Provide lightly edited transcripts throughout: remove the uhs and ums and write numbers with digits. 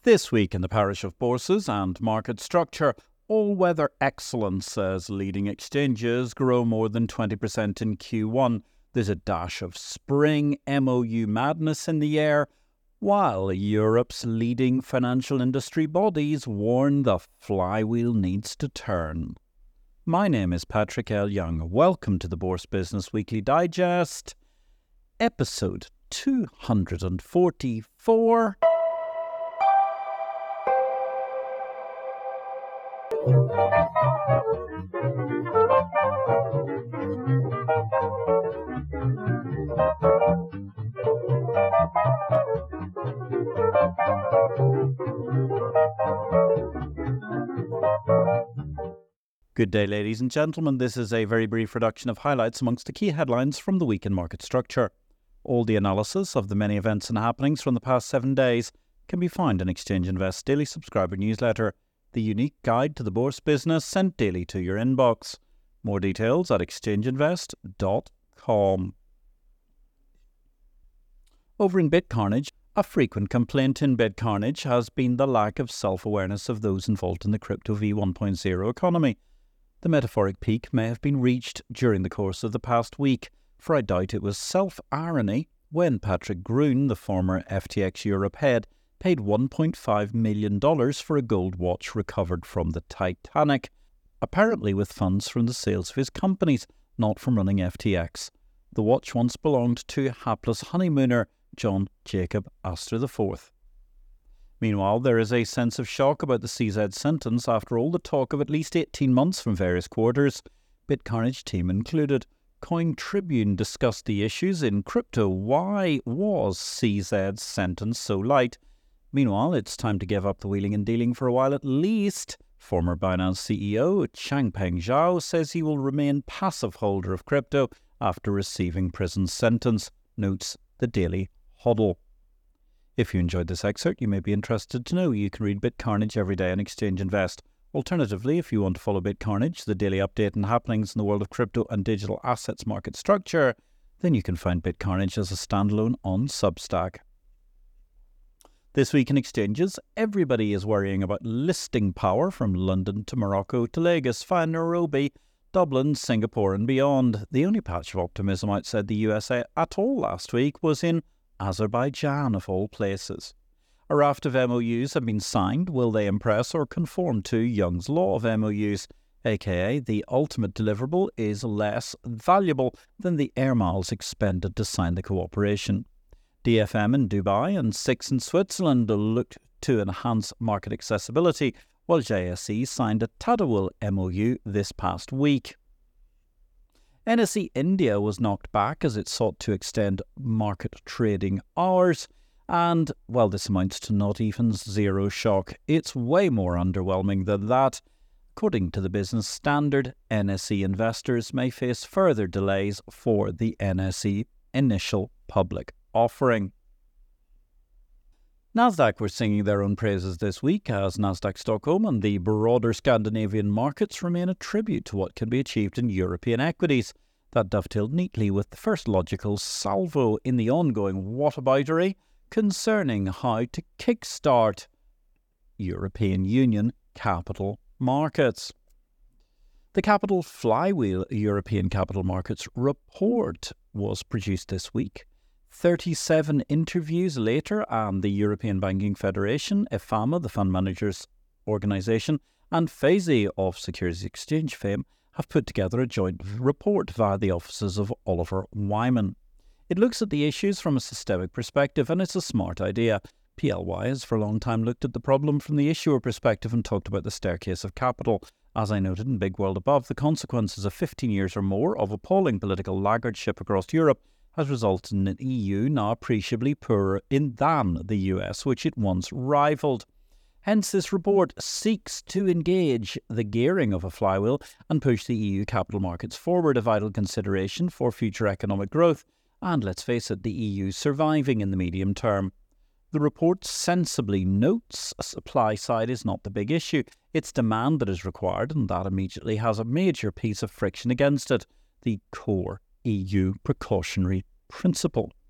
This week in the parish of bourses and market structure, all-weather excellence as leading exchanges grow more than 20% in Q1. There's a dash of spring MOU madness in the air, while Europe's leading financial industry bodies warn the flywheel needs to turn. My name is Patrick L. Young. Welcome to the Bourse Business Weekly Digest, episode 244. Good day, ladies and gentlemen. This is a very brief reduction of highlights amongst the key headlines from the week in market structure. All the analysis of the many events and happenings from the past 7 days can be found in Exchange Invest daily subscriber newsletter, the unique guide to the bourse business sent daily to your inbox. More details at exchangeinvest.com. Over in BitCarnage, a frequent complaint in BitCarnage has been the lack of self-awareness of those involved in the crypto v1.0 economy. The metaphoric peak may have been reached during the course of the past week, for I doubt it was self-irony when Patrick Gruen, the former FTX Europe head, paid $1.5 million for a gold watch recovered from the Titanic, apparently with funds from the sales of his companies, not from running FTX. The watch once belonged to hapless honeymooner John Jacob Astor IV. Meanwhile, there is a sense of shock about the CZ sentence after all the talk of at least 18 months from various quarters, BitCarnage team included. Coin Tribune discussed the issues in crypto. Why was CZ's sentence so light? Meanwhile, it's time to give up the wheeling and dealing for a while at least. Former Binance CEO Changpeng Zhao says he will remain passive holder of crypto after receiving prison sentence, notes the Daily Huddle. If you enjoyed this excerpt, you may be interested to know you can read BitCarnage every day on Exchange Invest. Alternatively, if you want to follow BitCarnage, the daily update and happenings in the world of crypto and digital assets market structure, then you can find BitCarnage as a standalone on Substack. This week in exchanges, everybody is worrying about listing power from London to Morocco to Lagos via Nairobi, Dublin, Singapore and beyond. The only patch of optimism outside the USA at all last week was in Azerbaijan, of all places. A raft of MOUs have been signed. Will they impress or conform to Young's Law of MOUs, aka the ultimate deliverable is less valuable than the air miles expended to sign the cooperation? DFM in Dubai and SIX in Switzerland looked to enhance market accessibility, while JSE signed a Tadawul MOU this past week. NSE India was knocked back as it sought to extend market trading hours, and, well, this amounts to not even zero shock. It's way more underwhelming than that. According to the Business Standard, NSE investors may face further delays for the NSE initial public offering. Nasdaq were singing their own praises this week as Nasdaq Stockholm and the broader Scandinavian markets remain a tribute to what can be achieved in European equities. That dovetailed neatly with the first logical salvo in the ongoing whataboutery concerning how to kickstart European Union capital markets. The Capital Flywheel European Capital Markets report was produced this week. 37 interviews later, and the European Banking Federation, EFAMA, the fund managers organisation, and FESI of Securities Exchange fame have put together a joint report via the offices of Oliver Wyman. It looks at the issues from a systemic perspective, and it's a smart idea. PLY has for a long time looked at the problem from the issuer perspective and talked about the staircase of capital. As I noted in Big World Above, the consequences of 15 years or more of appalling political laggardship across Europe has resulted in an EU now appreciably poorer than the US, which it once rivalled. Hence, this report seeks to engage the gearing of a flywheel and push the EU capital markets forward, a vital consideration for future economic growth, and let's face it, the EU surviving in the medium term. The report sensibly notes supply side is not the big issue, it's demand that is required, and that immediately has a major piece of friction against it, the core EU precautionary principle.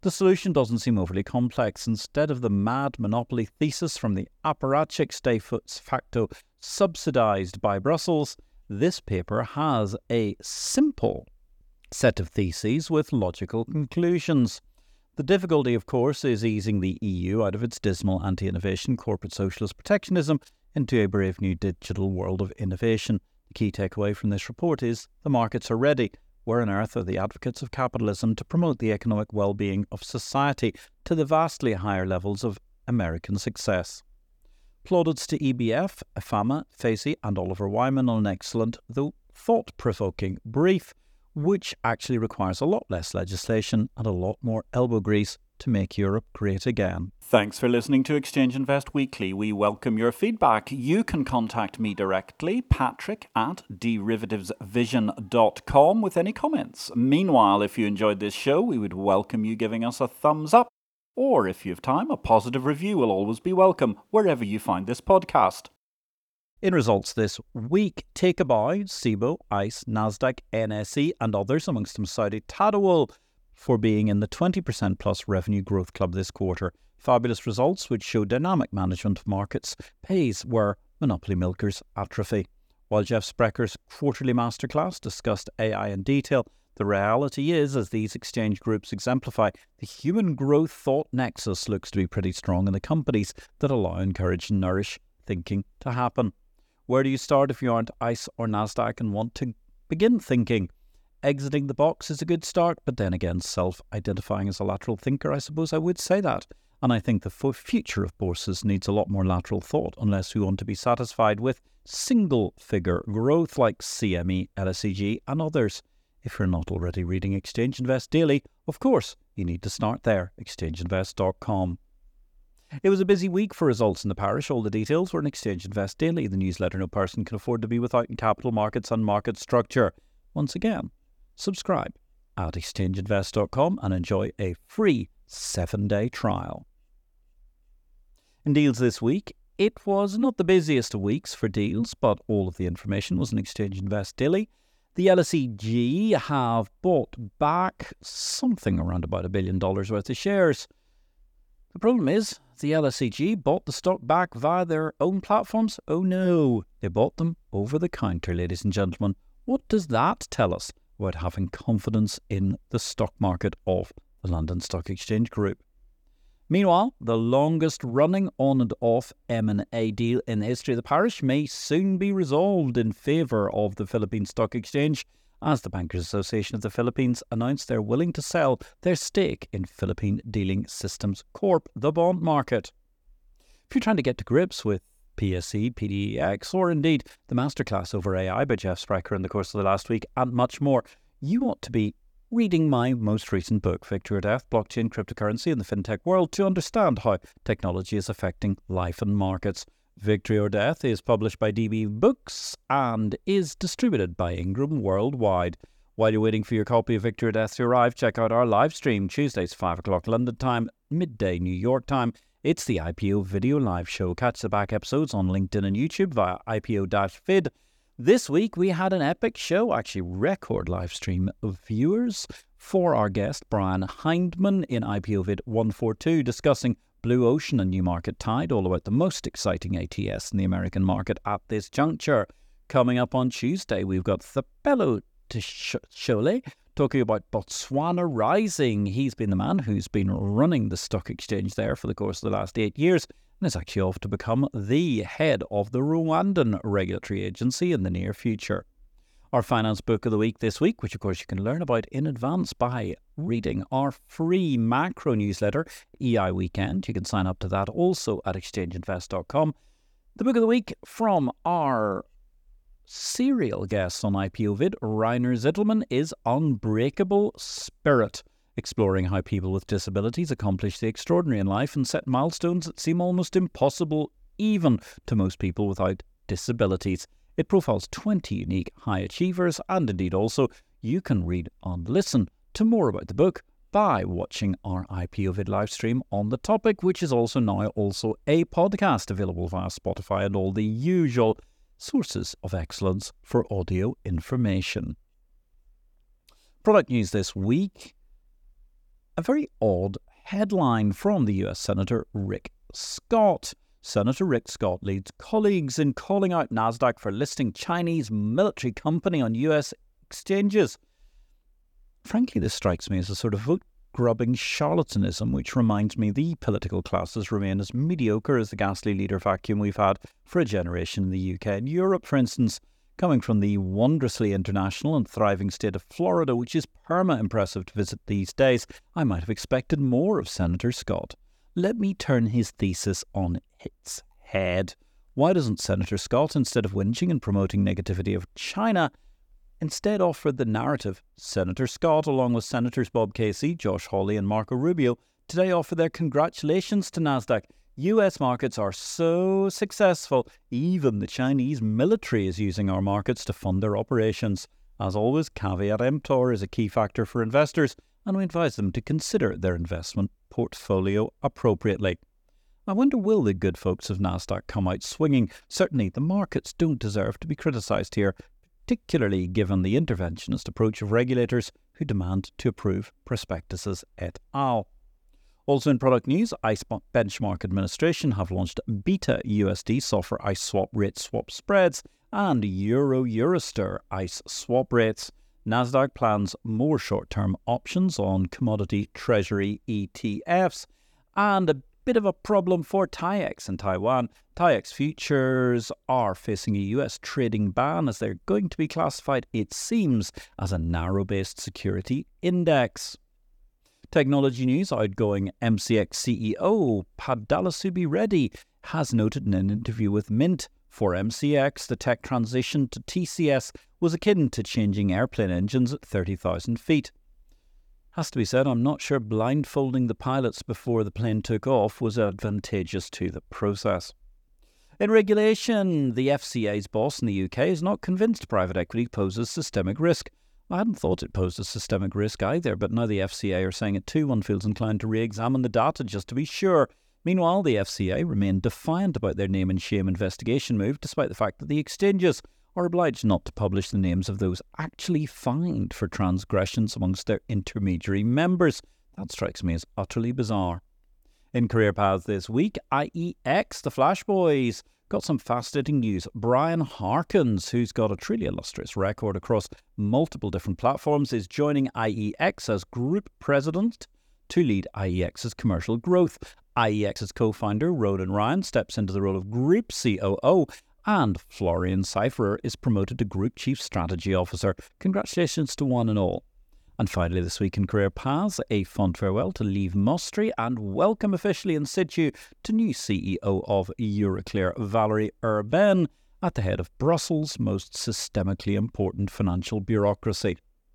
The solution doesn't seem overly complex. Instead of the mad monopoly thesis from the apparatchiks de facto subsidised by Brussels, this paper has a simple set of theses with logical conclusions. The difficulty, of course, is easing the EU out of its dismal anti-innovation corporate socialist protectionism into a brave new digital world of innovation. The key takeaway from this report is the markets are ready. Where on earth are the advocates of capitalism to promote the economic well-being of society to the vastly higher levels of American success? Plaudits to EBF, IFAMA, FASE and Oliver Wyman on an excellent, though thought-provoking brief, which actually requires a lot less legislation and a lot more elbow grease to make Europe great again. Thanks for listening to Exchange Invest Weekly. We welcome your feedback. You can contact me directly, patrick@derivativesvision.com, with any comments. Meanwhile, if you enjoyed this show, we would welcome you giving us a thumbs up, or if you have time, a positive review will always be welcome wherever you find this podcast. In results this week, Take a Bow, Cboe, ICE, Nasdaq, NSE and others, amongst them Saudi Tadawul, for being in the 20% plus revenue growth club this quarter. Fabulous results which show dynamic management of markets pays where monopoly milkers atrophy. While Jeff Sprecker's quarterly masterclass discussed AI in detail, the reality is, as these exchange groups exemplify, the human growth thought nexus looks to be pretty strong in the companies that allow, encourage and nourish thinking to happen. Where do you start if you aren't ICE or Nasdaq and want to begin thinking? Exiting the box is a good start, but then again, self-identifying as a lateral thinker, I suppose I would say that. And I think the future of bourses needs a lot more lateral thought, unless we want to be satisfied with single-figure growth like CME, LSEG and others. If you're not already reading Exchange Invest Daily, of course, you need to start there, exchangeinvest.com. It was a busy week for results in the parish. All the details were in Exchange Invest Daily, the newsletter no person can afford to be without in capital markets and market structure. Once again, subscribe at exchangeinvest.com and enjoy a free 7-day trial. In deals this week, it was not the busiest of weeks for deals, but all of the information was in Exchange Invest Daily. The LSEG have bought back something around about $1 billion worth of shares. The problem is, the LSEG bought the stock back via their own platforms. Oh no, they bought them over the counter, ladies and gentlemen. What does that tell us about having confidence in the stock market of the London Stock Exchange Group? Meanwhile, the longest running on and off M&A deal in the history of the parish may soon be resolved in favour of the Philippine Stock Exchange, as the Bankers Association of the Philippines announced they're willing to sell their stake in Philippine Dealing Systems Corp, the bond market. If you're trying to get to grips with PSE, PDEX, or indeed the masterclass over AI by Jeff Sprecher in the course of the last week, and much more, you ought to be reading my most recent book, Victory or Death, Blockchain, Cryptocurrency and the FinTech World, to understand how technology is affecting life and markets. Victory or Death is published by DB Books and is distributed by Ingram worldwide. While you're waiting for your copy of Victory or Death to arrive, check out our live stream, Tuesdays 5 o'clock London time, midday New York time. It's the IPO video live show. Catch the back episodes on LinkedIn and YouTube via IPO-vid. This week we had an epic show, actually record live stream of viewers, for our guest Brian Hindman in IPO-vid 142, discussing Blue Ocean and New Market Tide, all about the most exciting ATS in the American market at this juncture. Coming up on Tuesday, we've got Thapelo Tshole talking about Botswana Rising. He's been the man who's been running the stock exchange there for the course of the last 8 years and is actually off to become the head of the Rwandan regulatory agency in the near future. Our finance book of the week this week, which of course you can learn about in advance by reading our free macro newsletter, EI Weekend. You can sign up to that also at exchangeinvest.com. The book of the week from our serial guest on IPO-vid, Rainer Zittelmann, is Unbreakable Spirit, exploring how people with disabilities accomplish the extraordinary in life and set milestones that seem almost impossible even to most people without disabilities. It profiles 20 unique high achievers, and indeed also you can read and listen to more about the book by watching our IPO-vid live stream on the topic, which is also now also a podcast available via Spotify and all the usual sources of excellence for audio information. Product news this week. A very odd headline from the US Senator Rick Scott. Senator Rick Scott leads colleagues in calling out Nasdaq for listing Chinese military company on US exchanges. Frankly, this strikes me as a sort of vote-grubbing charlatanism, which reminds me the political classes remain as mediocre as the ghastly leader vacuum we've had for a generation in the UK and Europe, for instance. Coming from the wondrously international and thriving state of Florida, which is impressive to visit these days, I might have expected more of Senator Scott. Let me turn his thesis on its head. Why doesn't Senator Scott, instead of whinging and promoting negativity of China, instead offer the narrative? Senator Scott, along with Senators Bob Casey, Josh Hawley and Marco Rubio, today offer their congratulations to Nasdaq. US markets are so successful, even the Chinese military is using our markets to fund their operations. As always, caveat emptor is a key factor for investors, and we advise them to consider their investment portfolio appropriately. I wonder, will the good folks of Nasdaq come out swinging? Certainly, the markets don't deserve to be criticised here, particularly given the interventionist approach of regulators who demand to approve prospectuses et al. Also in product news, ICE Benchmark Administration have launched Beta USD software ICE swap rate swap spreads and Eurostir ICE swap rates. Nasdaq plans more short-term options on commodity treasury ETFs. And a bit of a problem for TAIEX in Taiwan. TAIEX futures are facing a US trading ban as they're going to be classified, it seems, as a narrow-based security index. Technology news, outgoing MCX CEO Padalasubbi Reddy has noted in an interview with Mint, for MCX, the tech transition to TCS was akin to changing airplane engines at 30,000 feet. Has to be said, I'm not sure blindfolding the pilots before the plane took off was advantageous to the process. In regulation, the FCA's boss in the UK is not convinced private equity poses systemic risk. I hadn't thought it posed a systemic risk either, but now the FCA are saying it too. One feels inclined to re-examine the data just to be sure. Meanwhile, the FCA remain defiant about their name and shame investigation move, despite the fact that the exchanges are obliged not to publish the names of those actually fined for transgressions amongst their intermediary members. That strikes me as utterly bizarre. In Career Paths this week, IEX, the Flash Boys, got some fascinating news. Brian Harkins, who's got a truly illustrious record across multiple different platforms, is joining IEX as Group President to lead IEX's commercial growth. IEX's co-founder, Ronan Ryan, steps into the role of Group COO, and Florian Cypherer is promoted to Group Chief Strategy Officer. Congratulations to one and all. And finally this week in Career Paths, a fond farewell to Lieve Mostry and welcome officially in situ to new CEO of Euroclear, Valerie Urbain, at the head of Brussels' most systemically important financial bureaucracy.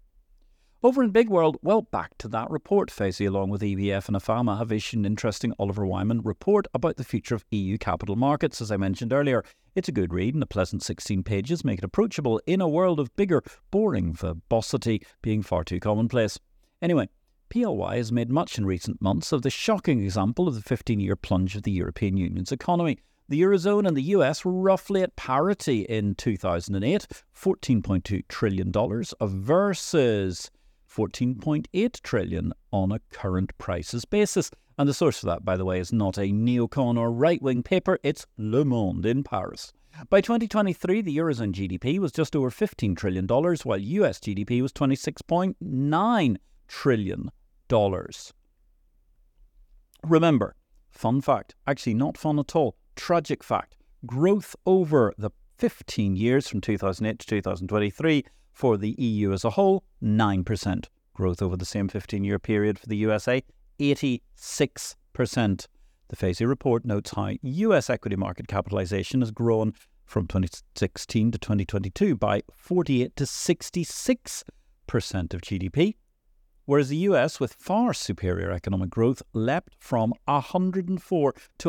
Over in Big World, well, back to that report. FASE, along with EBF and AFAMA, have issued an interesting Oliver Wyman report about the future of EU capital markets. As I mentioned earlier, it's a good read and a pleasant 16 pages make it approachable in a world of bigger, boring verbosity being far too commonplace. Anyway, PLY has made much in recent months of the shocking example of the 15-year plunge of the European Union's economy. The Eurozone and the US were roughly at parity in 2008, $14.2 trillion versus $14.8 trillion on a current prices basis. And the source for that, by the way, is not a neocon or right-wing paper, it's Le Monde in Paris. By 2023, the Eurozone GDP was just over $15 trillion, while US GDP was $26.9 trillion. Remember, fun fact, actually not fun at all, tragic fact, growth over the 15 years from 2008 to 2023 for the EU as a whole, 9%. Growth over the same 15-year period for the USA, 86%. The FASE report notes how US equity market capitalisation has grown from 2016 to 2022 by 48 to 66% of GDP, whereas the US, with far superior economic growth, leapt from 104 to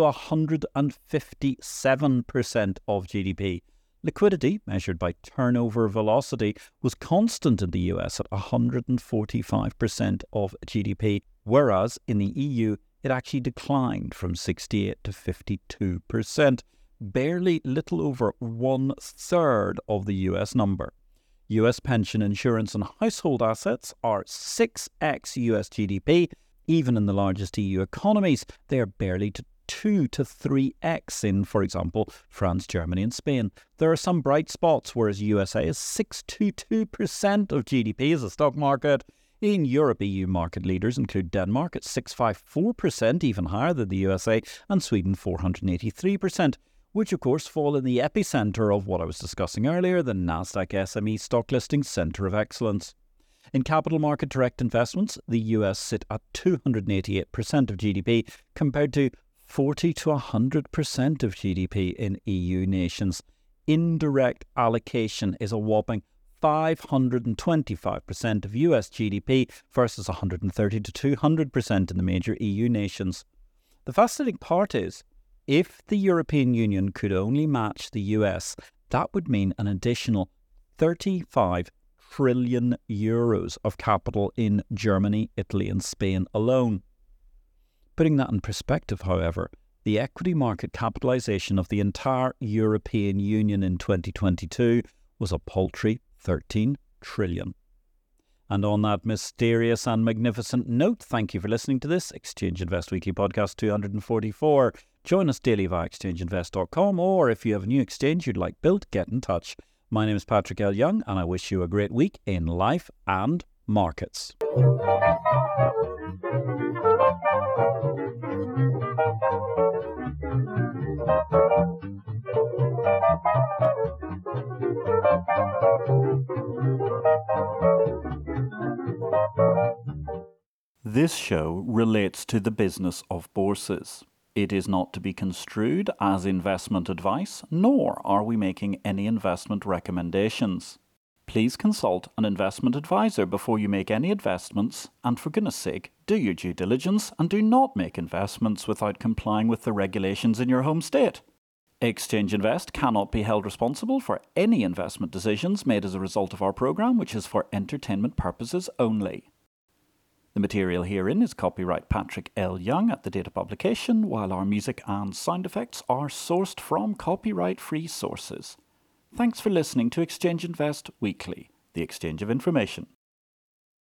157% of GDP. Liquidity, measured by turnover velocity, was constant in the US at 145% of GDP, whereas in the EU it actually declined from 68 to 52%, barely little over 1/3 of the US number. US pension, insurance and household assets are 6x US GDP, Even in the largest EU economies, they are barely 2 to 3x in, for example, France, Germany and Spain. There are some bright spots, whereas USA is 622% of GDP as a stock market. In Europe, EU market leaders include Denmark at 654%, even higher than the USA, and Sweden 483%, which of course fall in the epicentre of what I was discussing earlier, the Nasdaq SME Stock Listing Centre of Excellence. In capital market direct investments, the US sit at 288% of GDP compared to 40 to 100% of GDP in EU nations. Indirect allocation is a whopping 525% of US GDP versus 130 to 200% in the major EU nations. The fascinating part is, if the European Union could only match the US, that would mean an additional 35 trillion euros of capital in Germany, Italy and Spain alone. Putting that in perspective, however, the equity market capitalisation of the entire European Union in 2022 was a paltry 13 trillion. And on that mysterious and magnificent note, thank you for listening to this Exchange Invest Weekly Podcast 244. Join us daily via exchangeinvest.com, or if you have a new exchange you'd like built, get in touch. My name is Patrick L. Young, and I wish you a great week in life and markets. This show relates to the business of bourses. It is not to be construed as investment advice, nor are we making any investment recommendations. Please consult an investment advisor before you make any investments, and for goodness sake, do your due diligence and do not make investments without complying with the regulations in your home state. Exchange Invest cannot be held responsible for any investment decisions made as a result of our programme, which is for entertainment purposes only. The material herein is copyright Patrick L. Young at the date of publication, while our music and sound effects are sourced from copyright-free sources. Thanks for listening to Exchange Invest Weekly, the exchange of information.